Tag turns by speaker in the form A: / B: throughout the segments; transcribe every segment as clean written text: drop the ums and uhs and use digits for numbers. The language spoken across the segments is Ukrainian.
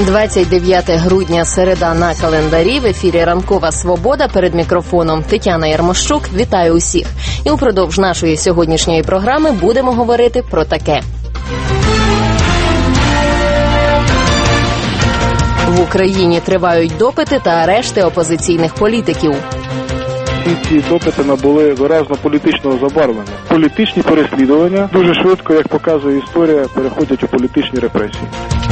A: 29 грудня, середа на календарі. В ефірі «Ранкова Свобода», перед мікрофоном Тетяна Ярмощук. Вітаю усіх. І упродовж нашої сьогоднішньої програми будемо говорити про таке. В Україні тривають допити та арешти опозиційних політиків.
B: Ці допити набули виразно політичного забарвлення. Політичні переслідування дуже швидко, як показує історія, переходять у політичні репресії.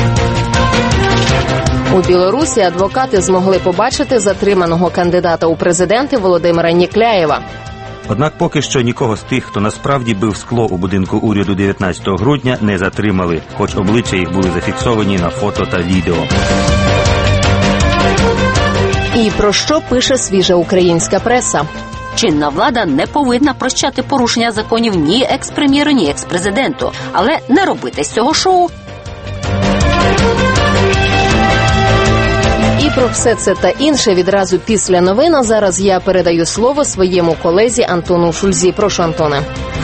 A: У Білорусі адвокати змогли побачити затриманого кандидата у президенти Володимира Нікляєва.
C: Однак поки що нікого з тих, хто насправді бив скло у будинку уряду 19 грудня, не затримали, хоч обличчя їх були зафіксовані на фото та відео.
A: І про що пише свіжа українська преса?
D: Чинна влада не повинна прощати порушення законів ні екс-прем'єру, ні екс-президенту. Але не робити з цього шоу.
A: І про все це та інше відразу після новин. А зараз я передаю слово своєму колезі Антону Шульзі. Прошу, Антоне.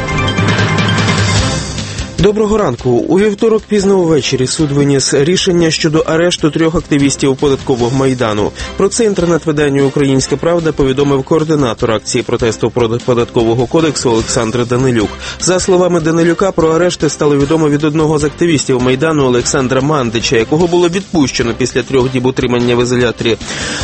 E: Доброго ранку. У вівторок пізно увечері суд виніс рішення щодо арешту 3 активістів податкового Майдану. Про це інтернет-виданню «Українська правда» повідомив координатор акції протесту проти податкового кодексу Олександр Данилюк. За словами Данилюка, про арешти стало відомо від одного з активістів Майдану Олександра Мандича, якого було відпущено після 3 діб утримання в ізоляторі.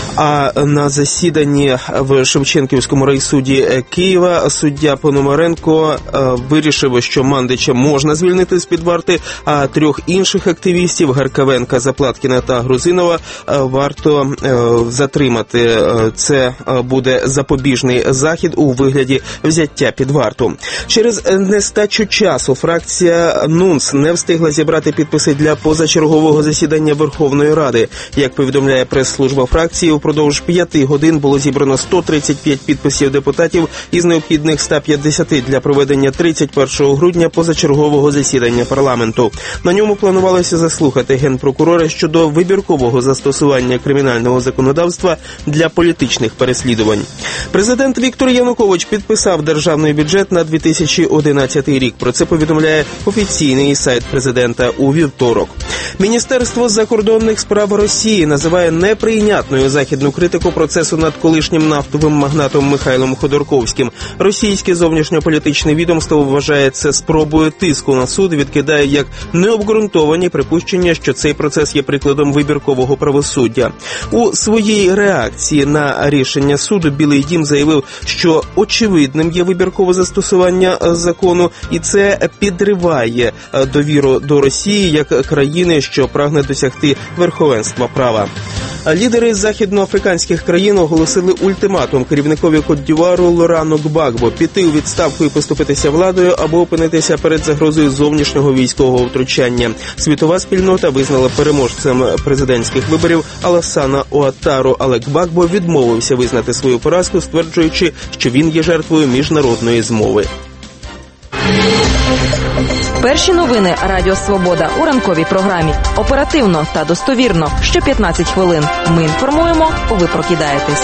E: А на засіданні в Шевченківському райсуді Києва суддя Пономаренко вирішив, що Мандича можна звільнити з-під варти, а 3 інших активістів – Гаркавенка, Заплаткіна та Грузинова – варто затримати. Це буде запобіжний захід у вигляді взяття під варту. Через нестачу часу фракція НУНС не встигла зібрати підписи для позачергового засідання Верховної Ради. Як повідомляє прес-служба фракції, упродовж 5 годин було зібрано 135 підписів депутатів із необхідних 150 для проведення 31 грудня позачергового засідання парламенту. На ньому планувалося заслухати генпрокурора щодо вибіркового застосування кримінального законодавства для політичних переслідувань. Президент Віктор Янукович підписав державний бюджет на 2011 рік. Про це повідомляє офіційний сайт президента у вівторок. Міністерство закордонних справ Росії називає неприйнятною західну критику процесу над колишнім нафтовим магнатом Михайлом Ходорковським. Російське зовнішньополітичне відомство вважає це спробою тиску на суд, відкидає як необґрунтовані припущення, що цей процес є прикладом вибіркового правосуддя. У своїй реакції на рішення суду Білий дім заявив, що очевидним є вибіркове застосування закону, і це підриває довіру до Росії як країни, що прагне досягти верховенства права. Лідери західноафриканських країн оголосили ультиматум керівникові Кот-д'Івуару Лорану Гбагбо піти у відставку і поступитися владою або опинитися перед загрозою зовнішнього військового втручання. Світова спільнота визнала переможцем президентських виборів Аласана Уатару, але Гбагбо відмовився визнати свою поразку, стверджуючи, що він є жертвою міжнародної змови.
F: Перші новини Радіо Свобода у ранковій програмі. Оперативно та достовірно. Що 15 хвилин. Ми інформуємо, ви прокидаєтесь.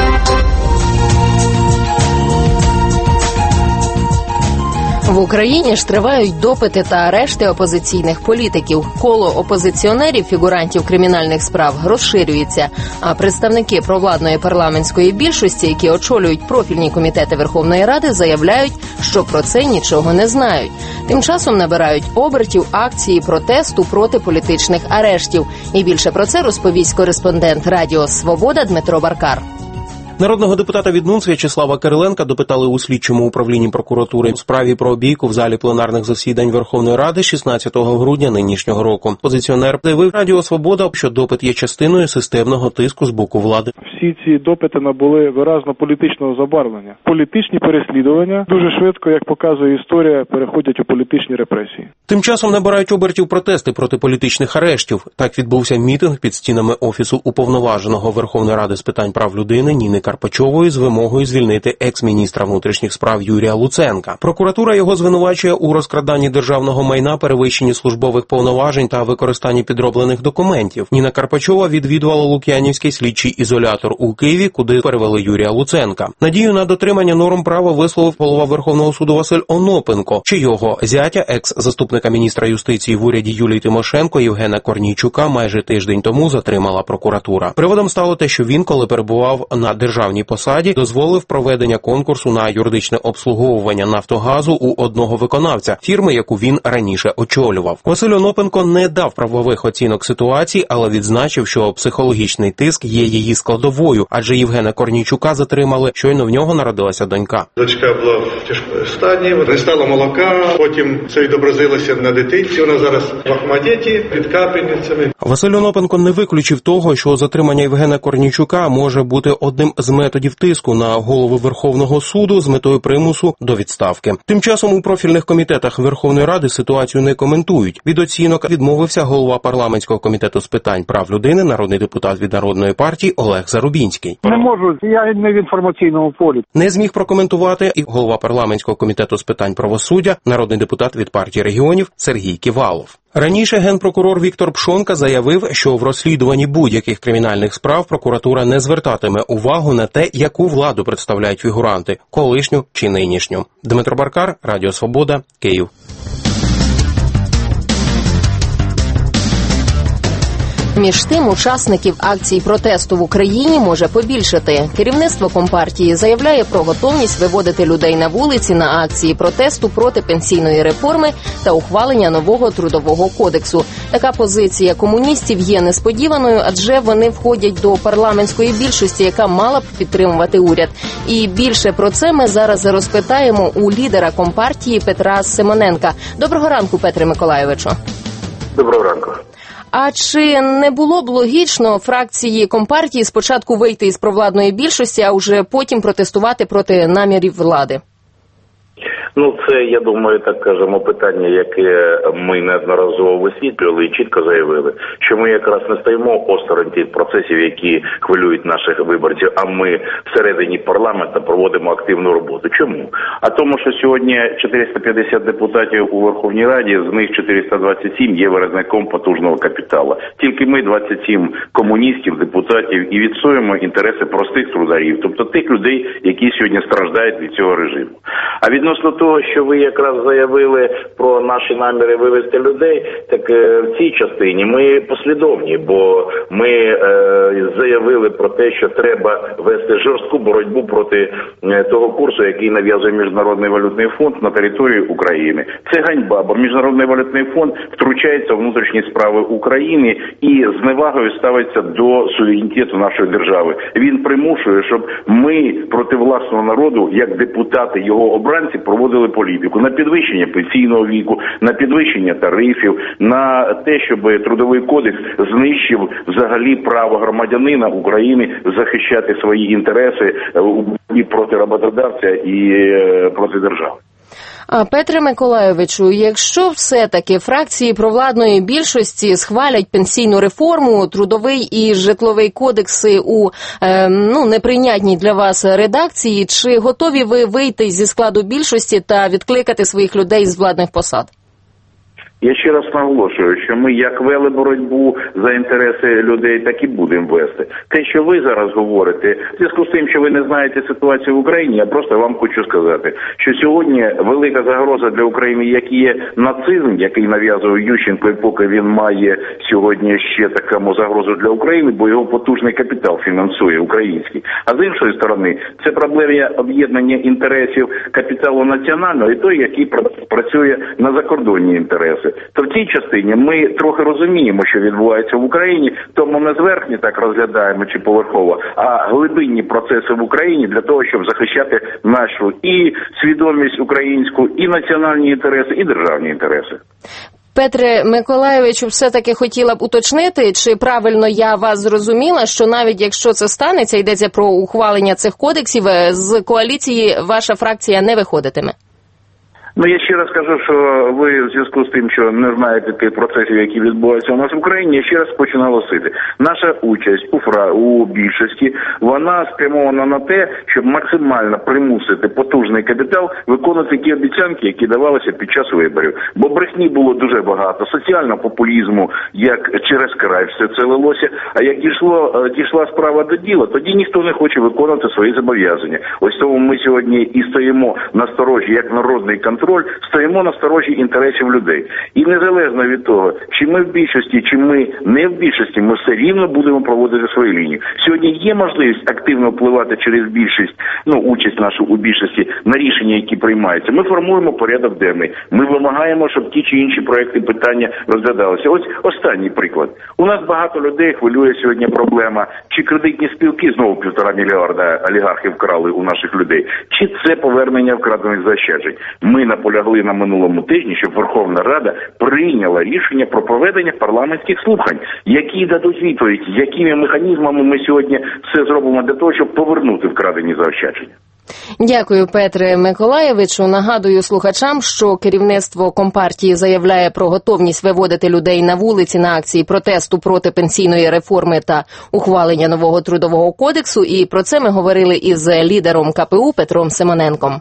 A: В Україні ж тривають допити та арешти опозиційних політиків. Коло опозиціонерів, фігурантів кримінальних справ розширюється, а представники провладної парламентської більшості, які очолюють профільні комітети Верховної Ради, заявляють, що про це нічого не знають. Тим часом набирають обертів акції протесту проти політичних арештів. І більше про це розповість кореспондент Радіо Свобода Дмитро Баркар.
G: Народного депутата від НУНС В'ячеслава Кириленка допитали у слідчому управлінні прокуратури у справі про бійку в залі пленарних засідань Верховної Ради 16 грудня нинішнього року. Позиціонер заявив Радіо Свобода, що допит є частиною системного тиску з боку влади.
B: Всі ці допити набули виразно політичного забарвлення. Політичні переслідування дуже швидко, як показує історія, переходять у політичні репресії.
G: Тим часом набирають обертів протести проти політичних арештів. Так відбувся мітинг під стінами Офісу Уповноваженого Верховної Ради з питань прав людини Ніни Карпачової з вимогою звільнити екс-міністра внутрішніх справ Юрія Луценка. Прокуратура його звинувачує у розкраданні державного майна, перевищенні службових повноважень та використанні підроблених документів. Ніна Карпачова відвідувала Лук'янівський слідчий ізолятор у Києві, куди перевели Юрія Луценка. Надію на дотримання норм права висловив голова Верховного суду Василь Онопенко, чийого зятя, екс-заступника міністра юстиції в уряді Юлії Тимошенко Євгена Корнійчука, майже тиждень тому затримала прокуратура. Приводом стало те, що він, коли перебував на державній посаді, дозволив проведення конкурсу на юридичне обслуговування «Нафтогазу» у одного виконавця, фірми, яку він раніше очолював. Василь Онопенко не дав правових оцінок ситуації, але відзначив, що психологічний тиск є її складовою, адже Євгена Корнійчука затримали, щойно в нього народилася донька.
H: Дочка була в тяжкому стані, не стало молока, потім це відобразилося на дитинці, вона зараз в Ахмадіті під капельницями.
G: Василь Онопенко не виключив того, що затримання Євгена Корнійчука може бути одним з методів тиску на голову Верховного суду з метою примусу до відставки. Тим часом у профільних комітетах Верховної Ради ситуацію не коментують. Від оцінок відмовився голова парламентського комітету з питань прав людини, народний депутат від Народної партії Олег Зарубінський.
B: Не можу, я не в інформаційному полі.
G: Не зміг прокоментувати і голова парламентського комітету з питань правосуддя, народний депутат від партії регіонів Сергій Ківалов. Раніше генпрокурор Віктор Пшонка заявив, що в розслідуванні будь-яких кримінальних справ прокуратура не звертатиме увагу на те, яку владу представляють фігуранти – колишню чи нинішню. Дмитро Баркар, Радіо Свобода, Київ.
A: Між тим, учасників акцій протесту в Україні може побільшати. Керівництво Компартії заявляє про готовність виводити людей на вулиці на акції протесту проти пенсійної реформи та ухвалення нового трудового кодексу. Така позиція комуністів є несподіваною, адже вони входять до парламентської більшості, яка мала б підтримувати уряд. І більше про це ми зараз розпитаємо у лідера Компартії Петра Симоненка. Доброго ранку, Петре Миколайовичу.
I: Доброго ранку.
A: А чи не було б логічно фракції Компартії спочатку вийти із провладної більшості, а вже потім протестувати проти намірів влади?
I: Це, я думаю, так кажемо, питання, яке ми неодноразово висвітлювали і чітко заявили, що ми якраз не стоїмо осторонь тих процесів, які хвилюють наших виборців, а ми всередині парламенту проводимо активну роботу. Чому? А тому, що сьогодні 450 депутатів у Верховній Раді, з них 427 є виразником потужного капіталу. Тільки ми, 27 комуністів, депутатів, і відстоюємо інтереси простих трударів, тобто тих людей, які сьогодні страждають від цього режиму. А відносно того, що ви якраз заявили про наші наміри вивести людей, так в цій частині ми послідовні, бо ми заявили про те, що треба вести жорстку боротьбу проти того курсу, який нав'язує Міжнародний валютний фонд на території України. Це ганьба, бо Міжнародний валютний фонд втручається в внутрішні справи України і з зневагою ставиться до суверенітету нашої держави. Він примушує, щоб ми проти власного народу, як депутати, його обранці, проводили політику на підвищення пенсійного віку, на підвищення тарифів, на те, щоб Трудовий кодекс знищив взагалі право громадянина України захищати свої інтереси і проти роботодавця, і проти держави.
A: Петре Миколайовичу, якщо все-таки фракції провладної більшості схвалять пенсійну реформу, трудовий і житловий кодекси у неприйнятній для вас редакції, чи готові ви вийти зі складу більшості та відкликати своїх людей з владних посад?
I: Я ще раз наголошую, що ми як вели боротьбу за інтереси людей, так і будемо вести. Те, що ви зараз говорите, в зв'язку з тим, що ви не знаєте ситуацію в Україні, я просто вам хочу сказати, що сьогодні велика загроза для України, як є нацизм, який нав'язував Ющенко, і поки він має сьогодні ще таку загрозу для України, бо його потужний капітал фінансує український. А з іншої сторони, це проблема об'єднання інтересів капіталу національного і той, який працює на закордонні інтереси. То в цій частині ми трохи розуміємо, що відбувається в Україні, тому не зверхні так розглядаємо чи поверхово, а глибинні процеси в Україні для того, щоб захищати нашу і свідомість українську, і національні інтереси, і державні інтереси.
A: Петре Миколайовичу, все-таки хотіла б уточнити, чи правильно я вас зрозуміла, що навіть якщо це станеться, йдеться про ухвалення цих кодексів, з коаліції ваша фракція не виходитиме?
I: Ну, я ще раз кажу, що ви в зв'язку з тим, що не знаєте тих процесів, які відбуваються у нас в Україні, я ще раз хочу наголосити. Наша участь у більшості, вона спрямована на те, щоб максимально примусити потужний капітал виконувати ті обіцянки, які давалися під час виборів. Бо брехні було дуже багато, соціального популізму, як через край все це лилося, а як дійшла справа до діла, тоді ніхто не хоче виконувати свої зобов'язання. Ось тому ми сьогодні і стоїмо на сторожі, як народний контроль, стоїмо на сторожі інтересів людей. І незалежно від того, чи ми в більшості, чи ми не в більшості, ми все рівно будемо проводити свою лінію. Сьогодні є можливість активно впливати через більшість, участь нашу у більшості на рішення, які приймаються. Ми формуємо порядок денний. Ми вимагаємо, щоб ті чи інші проекти, питання розглядалися. Ось останній приклад. У нас багато людей хвилює сьогодні проблема, чи кредитні спілки знову 1,5 мільярда олігархів вкрали у наших людей, чи це повернення вкрадених заощаджень. Ми наполягли на минулому тижні, щоб Верховна Рада прийняла рішення про проведення парламентських слухань, які дадуть відповідь, якими механізмами ми сьогодні все зробимо для того, щоб повернути вкрадені заощадження.
A: Дякую, Петре Миколаєвичу. Нагадую слухачам, що керівництво Компартії заявляє про готовність виводити людей на вулиці на акції протесту проти пенсійної реформи та ухвалення нового трудового кодексу. І про це ми говорили із лідером КПУ Петром Симоненком.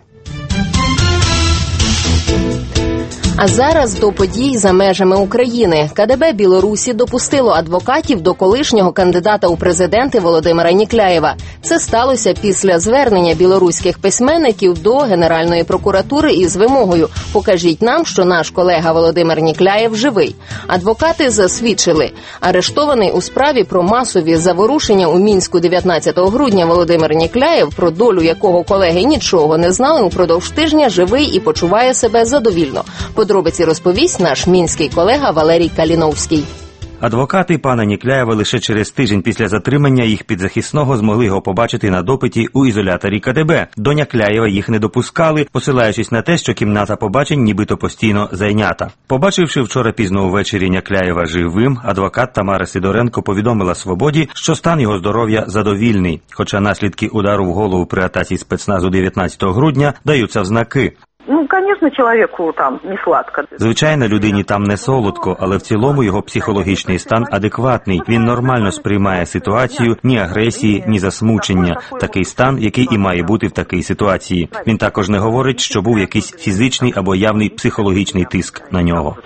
A: А зараз до подій за межами України. КДБ Білорусі допустило адвокатів до колишнього кандидата у президенти Володимира Нікляєва. Це сталося після звернення білоруських письменників до Генеральної прокуратури із вимогою «Покажіть нам, що наш колега Володимир Нікляєв живий». Адвокати засвідчили. Арештований у справі про масові заворушення у Мінську 19 грудня Володимир Нікляєв, про долю якого колеги нічого не знали, упродовж тижня живий і почуває себе задовільно. Подробиці розповість наш мінський колега Валерій Каліновський.
C: Адвокати пана Нікляєва лише через тиждень після затримання їх підзахисного змогли його побачити на допиті у ізоляторі КДБ. До Нікляєва їх не допускали, посилаючись на те, що кімната побачень нібито постійно зайнята. Побачивши вчора пізно увечері Нікляєва живим, адвокат Тамара Сидоренко повідомила «Свободі», що стан його здоров'я задовільний, хоча наслідки удару в голову при атаці спецназу 19 грудня даються в знаки.
J: Звісно, чоловіку там не сладко.
C: Звичайно, людині там не солодко, але в цілому його психологічний стан адекватний. Він нормально сприймає ситуацію, ні агресії, ні засмучення. Такий стан, який і має бути в такій ситуації. Він також не говорить, що був якийсь фізичний або явний психологічний тиск на нього.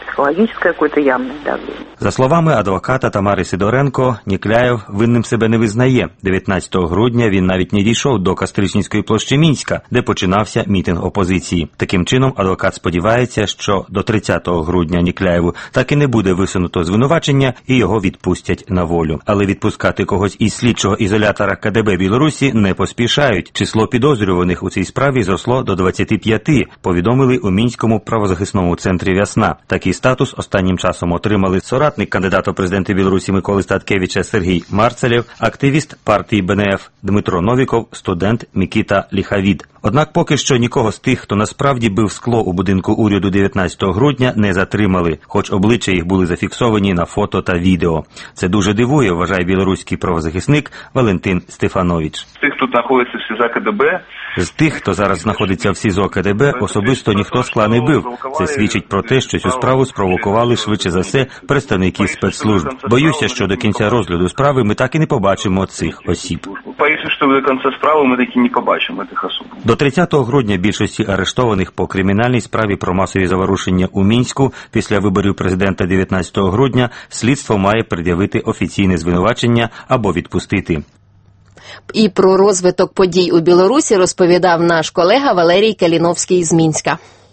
C: За словами адвоката Тамари Сидоренко, Нікляєв винним себе не визнає. 19 грудня він навіть не дійшов до Кастричницької площі Мінська, де починався мітинг опозиції. Таким чином, адвокат сподівається, що до 30 грудня Нікляєву так і не буде висунуто звинувачення і його відпустять на волю. Але відпускати когось із слідчого ізолятора КДБ Білорусі не поспішають. Число підозрюваних у цій справі зросло до 25, повідомили у Мінському правозахисному центрі «Весна». Такий статус останнім часом отримали соратник кандидата у президенти Білорусі Миколи Статкевича Сергій Марцелєв, активіст партії БНФ Дмитро Новіков, студент Микита Ліхавід. Однак поки що нікого з тих, хто насправді бив скло у будинку уряду 19 грудня, не затримали, хоч обличчя їх були зафіксовані на фото та відео. Це дуже дивує, вважає білоруський правозахисник Валентин Стефанович.
K: З тих, хто знаходиться в СІЗО КДБ,
C: з тих, хто зараз знаходиться в СІЗО КДБ, особисто ніхто скла не бив. Це свідчить про те, що цю справу спровокували швидше за все представники спецслужб. Боюся, що до кінця розгляду справи ми так і не побачимо цих осіб.
K: Боюся, що до кінця справи ми так і не побачимо цих осіб.
C: До 30 грудня більшості арештованих по кримінальній справі про масові заворушення у Мінську після виборів президента 19 грудня слідство має пред'явити офіційне звинувачення або відпустити.
A: І про розвиток подій у Білорусі розповідав наш колега Валерій Каліновський з Мінська.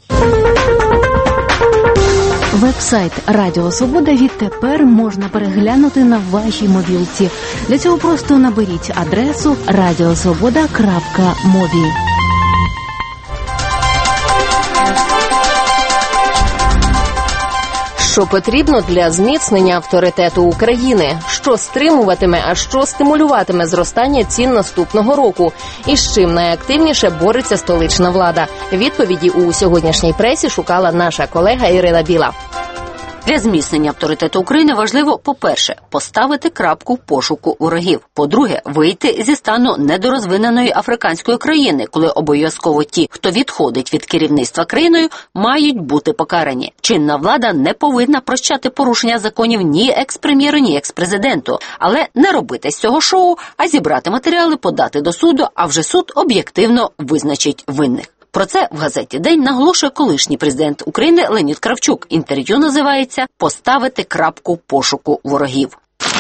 L: Веб-сайт Радіо Свобода відтепер можна переглянути на вашій мобілці. Для цього просто наберіть адресу radiosvoboda.mobi.
A: Що потрібно для зміцнення авторитету України? Що стримуватиме, а що стимулюватиме зростання цін наступного року? І з чим найактивніше бореться столична влада? Відповіді у сьогоднішній пресі шукала наша колега Ірина Біла.
D: Для зміцнення авторитету України важливо, по-перше, поставити крапку в пошуку ворогів. По-друге, вийти зі стану недорозвиненої африканської країни, коли обов'язково ті, хто відходить від керівництва країною, мають бути покарані. Чинна влада не повинна прощати порушення законів ні екс-прем'єру, ні екс-президенту, але не робити з цього шоу, а зібрати матеріали, подати до суду, а вже суд об'єктивно визначить винних. Про це в газеті «День» наголошує колишній президент України Леонід Кравчук. Інтерв'ю називається «Поставити крапку в пошуку ворогів».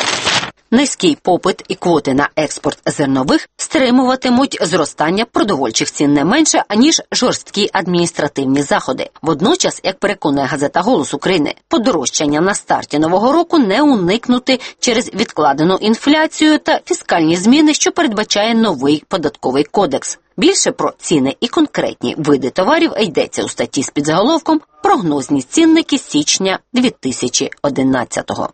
D: Низький попит і квоти на експорт зернових стримуватимуть зростання продовольчих цін не менше, аніж жорсткі адміністративні заходи. Водночас, як переконує газета «Голос України», подорожчання на старті нового року не уникнути через відкладену інфляцію та фіскальні зміни, що передбачає новий податковий кодекс. Більше про ціни і конкретні види товарів йдеться у статті з підзаголовком «Прогнозні цінники січня 2011-го».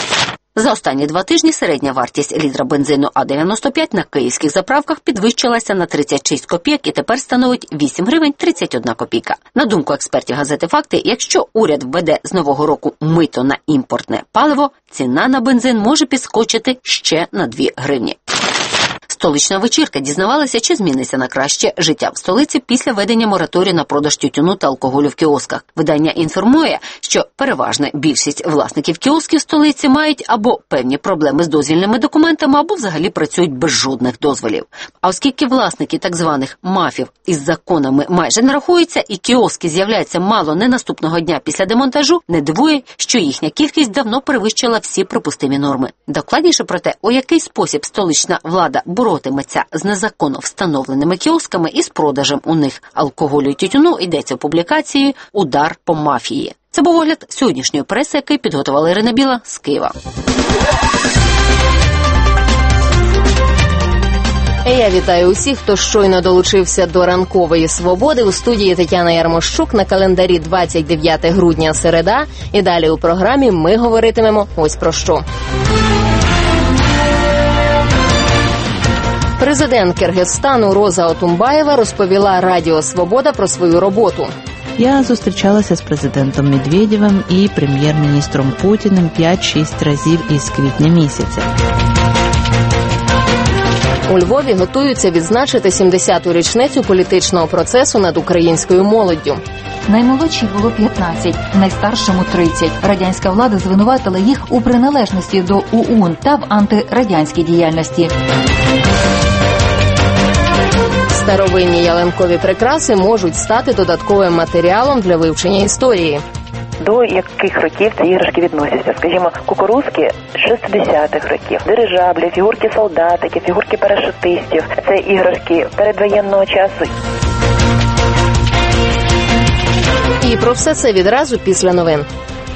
D: За останні 2 тижні середня вартість літра бензину А-95 на київських заправках підвищилася на 36 копійок і тепер становить 8 гривень 31 копійка. На думку експертів газети «Факти», якщо уряд введе з нового року мито на імпортне паливо, ціна на бензин може підскочити ще на 2 гривні. Столична вечірка дізнавалася, чи зміниться на краще життя в столиці після введення мораторію на продаж тютюну та алкоголю в кіосках. Видання інформує, що переважна більшість власників кіосків столиці мають або певні проблеми з дозвільними документами, або взагалі працюють без жодних дозволів. А оскільки власники так званих мафів із законами майже не рахуються і кіоски з'являються мало не наступного дня після демонтажу, не дивує, що їхня кількість давно перевищила всі припустимі норми. Докладніше про те, у який спосіб столична влада боротиметься з незаконно встановленими кіосками і з продажем у них алкоголю і тютюну, йдеться в публікації «Удар по мафії». Це був огляд сьогоднішньої преси, який підготувала Ірина Біла з Києва.
A: Я вітаю усіх, хто щойно долучився до ранкової свободи. У студії Тетяна Ярмощук, на календарі 29 грудня, середа. І далі у програмі ми говоритимемо ось про що. Президент Киргизстану Роза Отунбаєва розповіла Радіо Свобода про свою роботу.
M: Я зустрічалася з президентом Медведєвим і прем'єр-міністром Путіним 5-6 разів із квітня місяця.
A: У Львові готуються відзначити 70-ту річницю політичного процесу над українською молоддю.
N: Наймолодшій було 15, найстаршому 30. Радянська влада звинуватила їх у приналежності до ОУН та в антирадянській діяльності.
A: Старовинні ялинкові прикраси можуть стати додатковим матеріалом для вивчення історії.
O: До яких років ці іграшки відносяться? Скажімо, кукурузки 60-х років, дирижаблі, фігурки солдатиків, фігурки парашутистів. Це іграшки передвоєнного часу.
A: І про все це відразу після новин.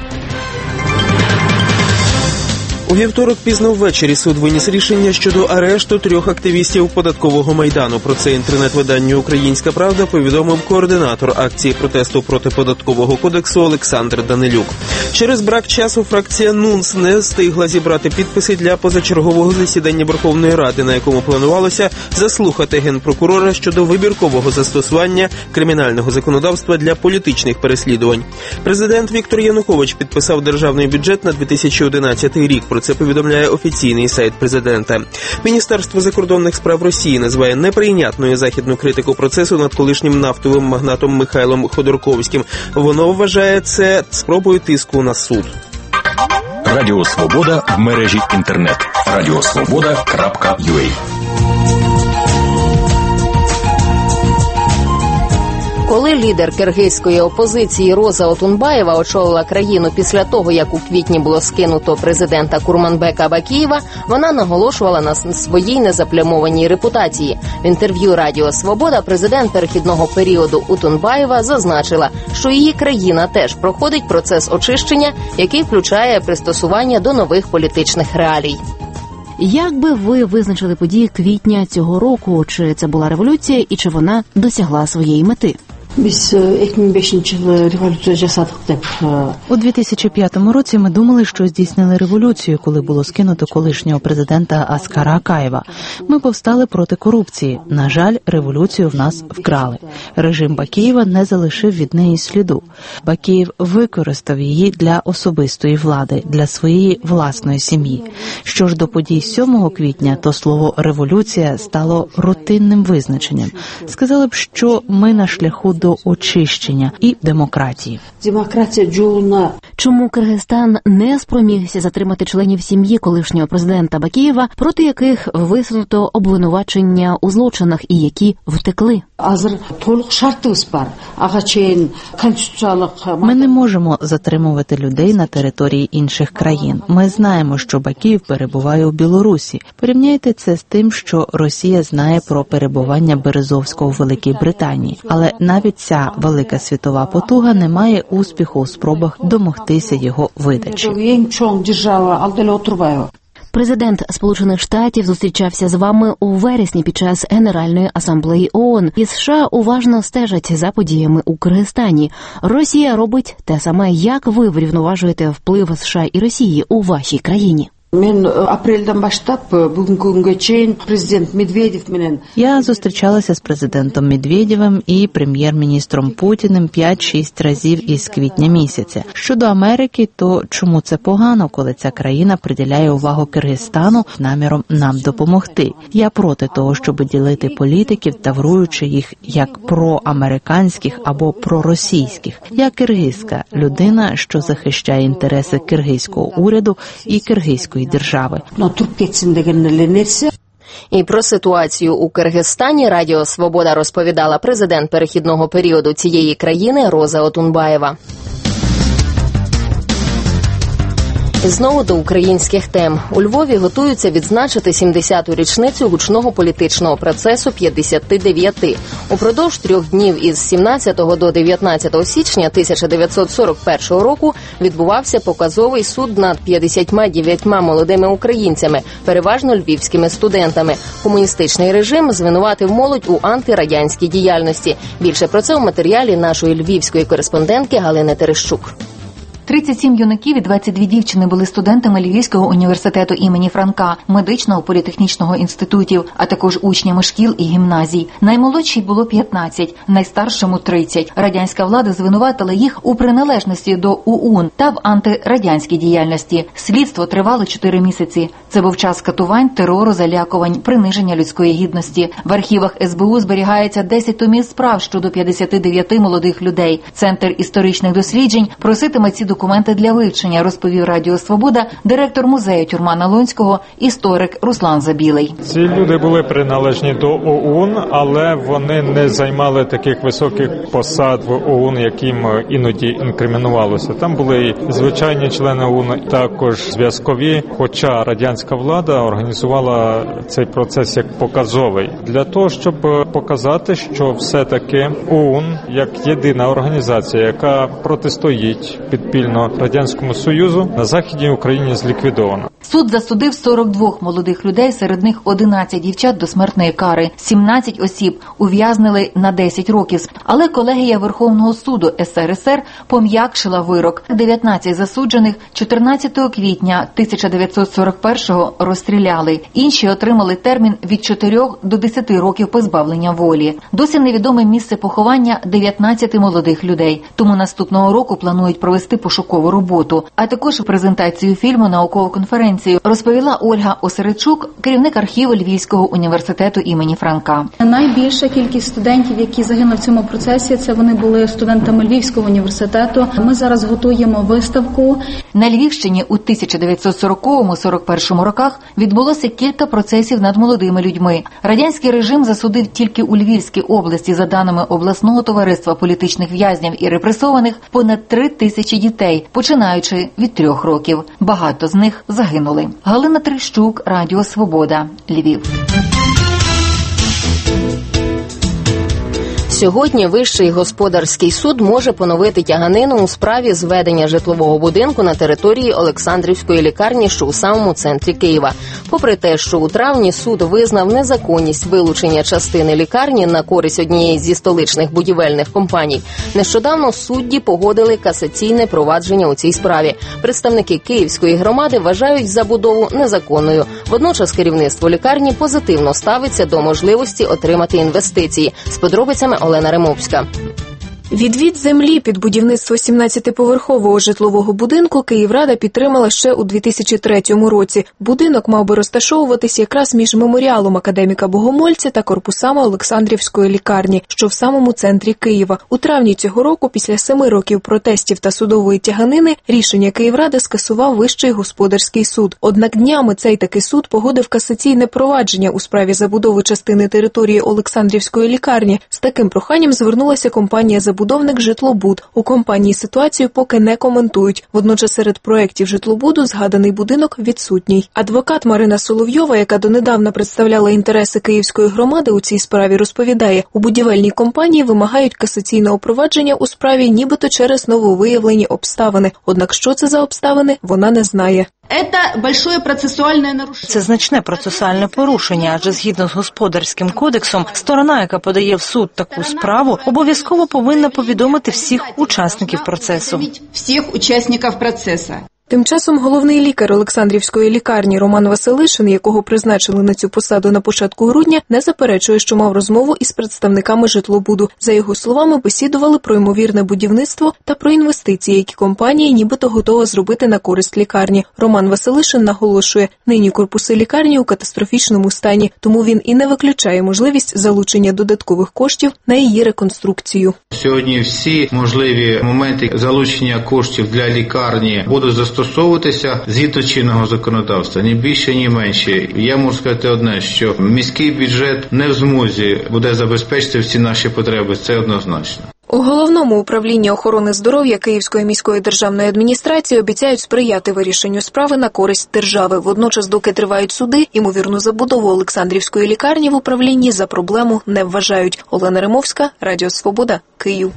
E: У вівторок пізно ввечері суд виніс рішення щодо арешту 3 активістів податкового майдану. Про це інтернет-виданню «Українська правда» повідомив координатор акції протесту проти податкового кодексу Олександр Данилюк. Через брак часу фракція НУНС не встигла зібрати підписи для позачергового засідання Верховної Ради, на якому планувалося заслухати генпрокурора щодо вибіркового застосування кримінального законодавства для політичних переслідувань. Президент Віктор Янукович підписав державний бюджет на 2011 рік. Про це повідомляє офіційний сайт президента. Міністерство закордонних справ Росії називає неприйнятною західну критику процесу над колишнім нафтовим магнатом Михайлом Ходорковським. Воно вважає це спробою тиску на суд.
P: Радіо Свобода в мережі інтернет. radiosvoboda.ua.
A: Коли лідер киргизької опозиції Роза Отунбаєва очолила країну після того, як у квітні було скинуто президента Курманбека Бакієва, вона наголошувала на своїй незаплямованій репутації. В інтерв'ю Радіо Свобода президент перехідного періоду Отунбаєва зазначила, що її країна теж проходить процес очищення, який включає пристосування до нових політичних реалій.
L: Як би ви визначили події квітня цього року? Чи це була революція і чи вона досягла своєї мети?
M: У 2005 році ми думали, що здійснили революцію, коли було скинуто колишнього президента Аскара Акаєва. Ми повстали проти корупції. На жаль, революцію в нас вкрали. Режим Бакієва не залишив від неї сліду. Бакієв використав її для особистої влади, для своєї власної сім'ї. Що ж до подій 7 квітня, то слово «революція» стало рутинним визначенням. Сказали б, що ми на шляху до очищення і демократії.
L: Чому Киргизстан не спромігся затримати членів сім'ї колишнього президента Бакієва, проти яких висунуто обвинувачення у злочинах і які втекли?
M: Ми не можемо затримувати людей на території інших країн. Ми знаємо, що Бакієв перебуває у Білорусі. Порівняйте це з тим, що Росія знає про перебування Березовського в Великій Британії. Але навіть ця велика світова потуга не має успіху у спробах домогтися його видачі.
L: Президент Сполучених Штатів зустрічався з вами у вересні під час Генеральної асамблеї ООН. І США уважно стежать за подіями у Киргизстані. Росія робить те саме. Як ви врівноважуєте вплив США і Росії у вашій країні?
M: Я зустрічалася з президентом Медведєвим і прем'єр-міністром Путіним 5-6 разів із квітня місяця. Щодо Америки, то чому це погано, коли ця країна приділяє увагу Киргизстану наміром нам допомогти? Я проти того, щоб ділити політиків, тавруючи їх як проамериканських або проросійських. Я киргизька людина, що захищає інтереси киргизького уряду і киргизької держави.
A: І про ситуацію у Киргизстані Радіо Свобода розповідала президент перехідного періоду цієї країни Роза Отунбаєва. І знову до українських тем. У Львові готуються відзначити 70-ту річницю гучного політичного процесу 59. Упродовж 3 днів із 17 до 19 січня 1941 року відбувався показовий суд над 59 молодими українцями, переважно львівськими студентами. Комуністичний режим звинуватив молодь у антирадянській діяльності. Більше про це у матеріалі нашої львівської кореспондентки Галини Терещук.
N: 37 юнаків і 22 дівчини були студентами Львівського університету імені Франка, медичного політехнічного інститутів, а також учнями шкіл і гімназій. Наймолодшій було 15, найстаршому 30. Радянська влада звинуватила їх у приналежності до ОУН та в антирадянській діяльності. Слідство тривало 4 місяці. Це був час катувань, терору, залякувань, приниження людської гідності. В архівах СБУ зберігається 10 томів справ щодо 59 молодих людей. Центр історичних досліджень проситиме ці документи для вивчення, розповів Радіо Свобода директор музею Тюрмана Лонського, історик Руслан Забілий.
Q: Ці люди були приналежні до ОУН, але вони не займали таких високих посад в ОУН, яким іноді інкримінувалося. Там були і звичайні члени ОУН, також зв'язкові, хоча радянська влада організувала цей процес як показовий. Для того, щоб показати, що все-таки ОУН, як єдина організація, яка протистоїть підпільно Радянському Союзу, на Західній Україні зліквідовано.
N: Суд засудив 42 молодих людей, серед них 11 дівчат до смертної кари. 17 осіб ув'язнили на 10 років. Але колегія Верховного суду СРСР пом'якшила вирок. 19 засуджених 14 квітня 1941-го розстріляли. Інші отримали термін від 4 до 10 років позбавлення волі. Досі невідоме місце поховання 19 молодих людей. Тому наступного року планують провести пошукову роботу. А також презентацію фільму, наукову конференцію розповіла Ольга Осеречук, керівник архіву Львівського університету імені Франка.
R: Найбільша кількість студентів, які загинули в цьому процесі, це вони були студентами Львівського університету. Ми зараз готуємо виставку.
N: На Львівщині у 1940-41 роках відбулося кілька процесів над молодими людьми. Радянський режим засудив тільки у Львівській області, за даними обласного товариства політичних в'язнів і репресованих, понад 3 тисячі дітей, починаючи від 3 років. Багато з них загинули. Галина Терещук, Радіо Свобода, Львів.
A: Сьогодні Вищий господарський суд може поновити тяганину у справі зведення житлового будинку на території Олександрівської лікарні, що у самому центрі Києва. Попри те, що у травні суд визнав незаконність вилучення частини лікарні на користь однієї зі столичних будівельних компаній, нещодавно судді погодили касаційне провадження у цій справі. Представники Київської громади вважають забудову незаконною. Водночас керівництво лікарні позитивно ставиться до можливості отримати інвестиції. З подробицями Олена Римовська.
S: Відвід землі під будівництво 17-поверхового житлового будинку Київрада підтримала ще у 2003 році. Будинок мав би розташовуватись якраз між меморіалом академіка Богомольця та корпусами Олександрівської лікарні, що в самому центрі Києва. У травні цього року, після 7 років протестів та судової тяганини, рішення Київради скасував Вищий господарський суд. Однак днями цей таки суд погодив касаційне провадження у справі забудови частини території Олександрівської лікарні. З таким проханням звернулася компанія «Забудовник Житлобуд». У компанії ситуацію поки не коментують. Водночас серед проєктів Житлобуду згаданий будинок відсутній. Адвокат Марина Соловйова, яка донедавна представляла інтереси Київської громади у цій справі, розповідає, у будівельній компанії вимагають касаційного провадження у справі нібито через нововиявлені обставини. Однак що це за обставини, вона не знає.
T: Це значне процесуальне порушення, адже згідно з Господарським кодексом, сторона, яка подає в суд таку справу, обов'язково повинна повідомити всіх учасників процесу.
S: Тим часом головний лікар Олександрівської лікарні Роман Василишин, якого призначили на цю посаду на початку грудня, не заперечує, що мав розмову із представниками Житлобуду. За його словами, бесідували про ймовірне будівництво та про інвестиції, які компанія нібито готова зробити на користь лікарні. Роман Василишин наголошує, нині корпуси лікарні у катастрофічному стані, тому він і не виключає можливість залучення додаткових коштів на її реконструкцію.
U: Сьогодні всі можливі моменти залучення коштів для лікарні будуть застосовуватися згідно чинного законодавства, ні більше, ні менше. Я можу сказати одне, що міський бюджет не в змозі буде забезпечити всі наші потреби, це однозначно.
S: У Головному управлінні охорони здоров'я Київської міської державної адміністрації обіцяють сприяти вирішенню справи на користь держави. Водночас, доки тривають суди, ймовірну забудову Олександрівської лікарні в управлінні за проблему не вважають. Олена Римовська, Радіо Свобода, Київ.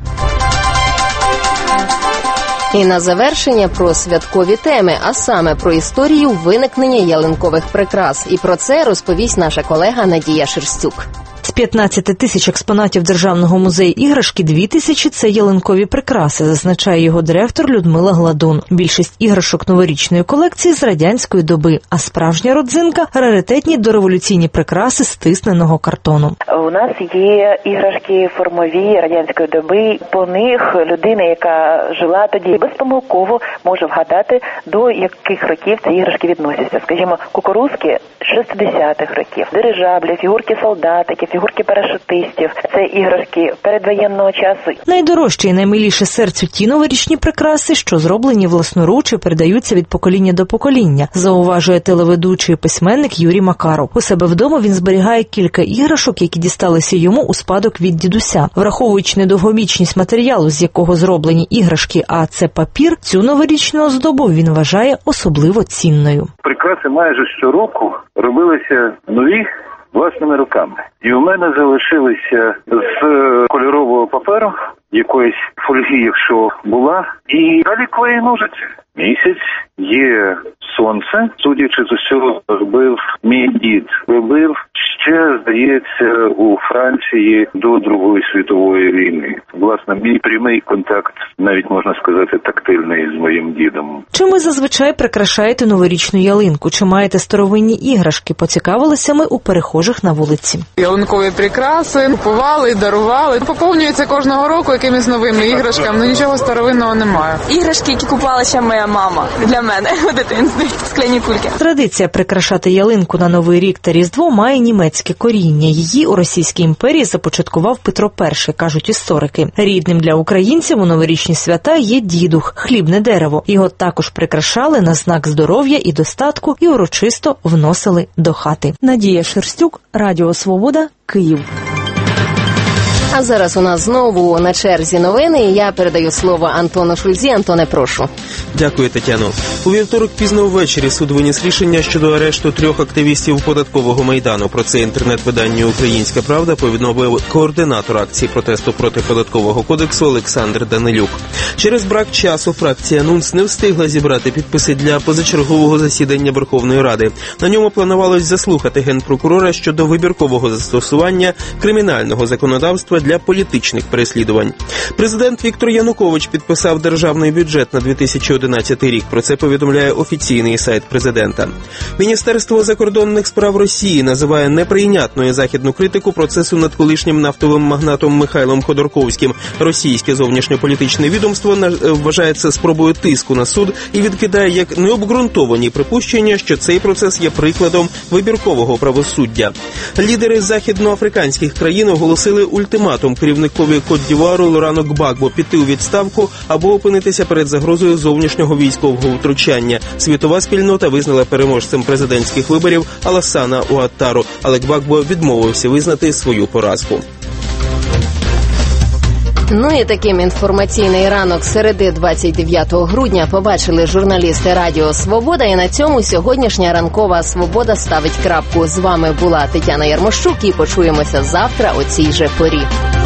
A: І на завершення про святкові теми, а саме про історію виникнення ялинкових прикрас. І про це розповість наша колега Надія Шерстюк.
F: З 15 тисяч експонатів Державного музею іграшки 2 тисячі – це ялинкові прикраси, зазначає його директор Людмила Гладун. Більшість іграшок новорічної колекції з радянської доби, а справжня родзинка – раритетні дореволюційні прикраси з тисненого картону.
O: У нас є іграшки формові радянської доби. По них людина, яка жила тоді, безпомилково може вгадати, до яких років ці іграшки відносяться. Скажімо, кукурузки 60-х років, дирижаблі, фігурки солдатиків, фігурки парашутистів. Це іграшки передвоєнного часу.
F: Найдорожчі і наймиліше серцю ті новорічні прикраси, що зроблені власноруч і передаються від покоління до покоління, зауважує телеведучий і письменник Юрій Макаров. У себе вдома він зберігає кілька іграшок, які дісталися йому у спадок від дідуся. Враховуючи недовговічність матеріалу, з якого зроблені іграшки, а це папір, цю новорічну оздобу він вважає особливо цінною.
V: Прикраси майже щороку робилися нові власними руками. І у мене залишилися з кольорового паперу, якоїсь фольги, якщо була, і далі клеї ножиці. Місяць, є сонце, судячи з усього, робив мій дід. Робив ще, здається, у Франції до Другої світової війни. Власне, мій прямий контакт, навіть можна сказати, тактильний з моїм дідом.
F: Чим ви зазвичай прикрашаєте новорічну ялинку? Чи маєте старовинні іграшки? Поцікавилися ми у перехожих на вулиці.
W: Ялинкові прикраси купували, дарували. Поповнюється кожного року якимись новими іграшками, нічого старовинного немає.
X: Іграшки, які купувала ще моя мама для мене у дитинстві, скляні кульки.
F: Традиція прикрашати ялинку на Новий рік та Різдво має німецьке коріння. Її у Російській імперії започаткував Петро І, кажуть історики. Рідним для українців у новорічні свята є дідух – хлібне дерево. Його також прикрашали на знак здоров'я і достатку і урочисто вносили до хати. Надія Шерстюк, Радіо Свобода, Київ.
A: А зараз у нас знову на черзі новини, і я передаю слово Антону Шульзі. Антоне, прошу.
E: Дякую, Тетяно. У вівторок пізно ввечері суд виніс рішення щодо арешту 3 активістів податкового Майдану. Про це інтернет-виданню «Українська правда» повідомив координатор акції протесту проти податкового кодексу Олександр Данилюк. Через брак часу фракція «НУНС» не встигла зібрати підписи для позачергового засідання Верховної Ради. На ньому планувалось заслухати генпрокурора щодо вибіркового застосування кримінального законодавства для політичних переслідувань. Президент Віктор Янукович підписав державний бюджет на 2011 рік. Про це повідомляє офіційний сайт президента. Міністерство закордонних справ Росії називає неприйнятною західну критику процесу над колишнім нафтовим магнатом Михайлом Ходорковським. Російське зовнішньополітичне відомство вважає це спробою тиску на суд і відкидає як необґрунтовані припущення, що цей процес є прикладом вибіркового правосуддя. Лідери західноафриканських країн оголосили ультиматум керівникові Кот-д'Івуару Лорану Гбагбо піти у відставку або опинитися перед загрозою зовнішнього військового втручання. Світова спільнота визнала переможцем президентських виборів Аласана Уаттару, але Гбагбо відмовився визнати свою поразку.
A: Ну і таким інформаційний ранок середи 29 грудня побачили журналісти Радіо Свобода. І на цьому сьогоднішня ранкова Свобода ставить крапку. З вами була Тетяна Ярмощук і почуємося завтра о цій же порі.